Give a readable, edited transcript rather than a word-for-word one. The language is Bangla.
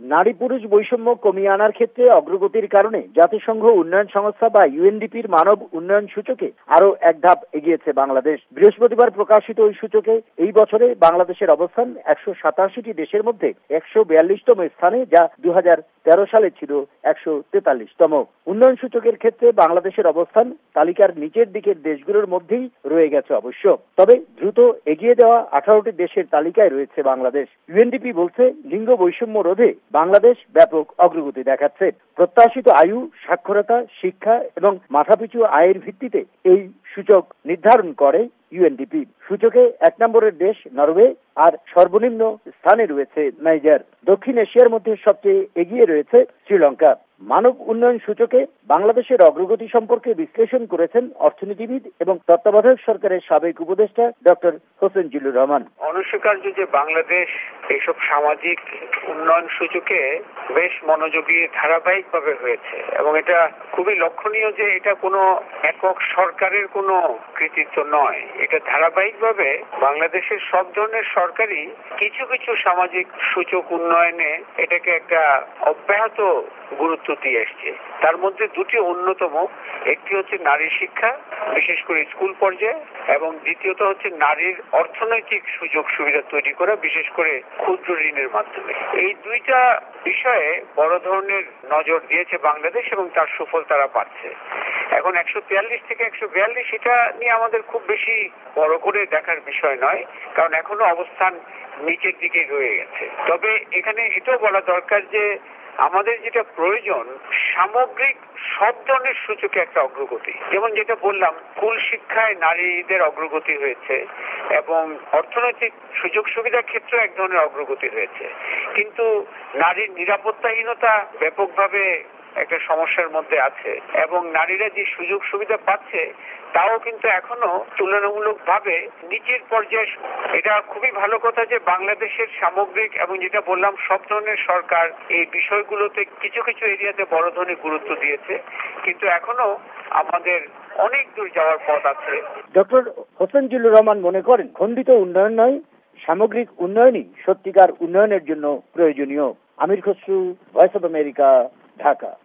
নারী পুরুষ বৈষম্য কমিয়ে আনার ক্ষেত্রে অগ্রগতির কারণে জাতিসংঘ উন্নয়ন সংস্থা বা ইউএনডিপির মানব উন্নয়ন সূচকে আরো এক ধাপ এগিয়েছে বাংলাদেশ। বৃহস্পতিবার প্রকাশিত ওই সূচকে এই বছরে বাংলাদেশের অবস্থান 187টি দেশের মধ্যে 142তম স্থানে, যা 2013 সালে ছিল 143তম। উন্নয়ন সূচকের ক্ষেত্রে বাংলাদেশের অবস্থান তালিকার নিচের দিকের দেশগুলোর মধ্যেই রয়ে গেছে অবশ্য। তবে দ্রুত এগিয়ে দেওয়া 18টি দেশের তালিকায় রয়েছে বাংলাদেশ। ইউএনডিপি বলছে, লিঙ্গ বৈষম্য রোধে বাংলাদেশ ব্যাপক অগ্রগতি দেখাচ্ছে। প্রত্যাশিত আয়ু, সাক্ষরতা, শিক্ষা এবং মাথাপিছু আয়ের ভিত্তিতে এই সূচক নির্ধারণ করে ইউএনডিপি। সূচকে 1 নম্বরের দেশ নরওয়ে, আর সর্বনিম্ন স্থানে রয়েছে নাইজার। দক্ষিণ এশিয়ার মধ্যে সবচেয়ে এগিয়ে রয়েছে শ্রীলঙ্কা। মানব উন্নয়ন সূচকে বাংলাদেশের অগ্রগতি সম্পর্কে বিশ্লেষণ করেছেন অর্থনীতিবিদ এবং তত্ত্বাবধায়ক সরকারের সাবেক উপদেষ্টা ডক্টর হোসেন জিল্লুর রহমান। অনস্বীকার্য যে বাংলাদেশ এইসব সামাজিক উন্নয়ন সূচকে বেশ মনোযোগী ধারাবাহিকভাবে হয়েছে, এবং এটা খুবই লক্ষণীয় যে এটা কোনো একক সরকারের কোনো কৃতিত্ব নয়। এটা ধারাবাহিকভাবে বাংলাদেশের সব ধরনের সরকারই কিছু কিছু সামাজিক সূচক উন্নয়নে এটাকে একটা অব্যাহত গুরুত্ব দিয়ে এসছে। তার মধ্যে দুটি অন্যতম, একটি হচ্ছে নারী শিক্ষা, বিশেষ করে স্কুল পর্যায়ে, এবং দ্বিতীয়ত হচ্ছে নারীর অর্থনৈতিক সুযোগ সুবিধা তৈরি করা, বিশেষ করে ক্ষুদ্র ঋণের মাধ্যমে। এই দুইটা বিষয়ে বড় ধরনের নজর দিয়েছে বাংলাদেশ এবং তার সুফল তারা পাচ্ছে। এখন 143 থেকে 142 এটা নিয়ে আমাদের খুব বেশি বড় করে দেখার বিষয় নয়, কারণ এখনো অবস্থান নিচের দিকে রয়ে গেছে। তবে এখানে এটাও বলা দরকার যে আমাদের যেটা প্রয়োজন, সামগ্রিক সব ধরনের সূচকে একটা অগ্রগতি। যেমন যেটা বললাম, স্কুল শিক্ষায় নারীদের অগ্রগতি হয়েছে এবং অর্থনৈতিক সুযোগ সুবিধার ক্ষেত্রে এক ধরনের অগ্রগতি হয়েছে, কিন্তু নারীর নিরাপত্তাহীনতা ব্যাপকভাবে একটা সমস্যার মধ্যে আছে, এবং নারীরা যে সুযোগ সুবিধা পাচ্ছে তাও কিন্তু এখনো তুলনামূলকভাবে নিচের পর্যায়ে। এটা খুবই ভালো কথা যে বাংলাদেশের সামগ্রিক এবং যেটা বললাম সব ধরনের সরকার এই বিষয়গুলোতে কিছু কিছু এরিয়াতে বড় ধরনের গুরুত্ব দিয়েছে, কিন্তু এখনো আমাদের অনেক দূর যাওয়ার পথ আছে। ডক্টর হোসেন জিল্লুর রহমান মনে করেন, খণ্ডিত উন্নয়ন নয়, সামগ্রিক উন্নয়নই সত্যিকার উন্নয়নের জন্য প্রয়োজনীয়। Amir Khasru, voice of America, Dhaka.